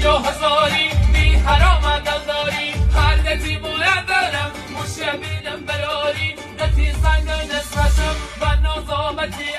50 هزاری بی حرام دلداری خالتی باید دارم مشابینم براری دتی سنگ نسخشم و نظامتی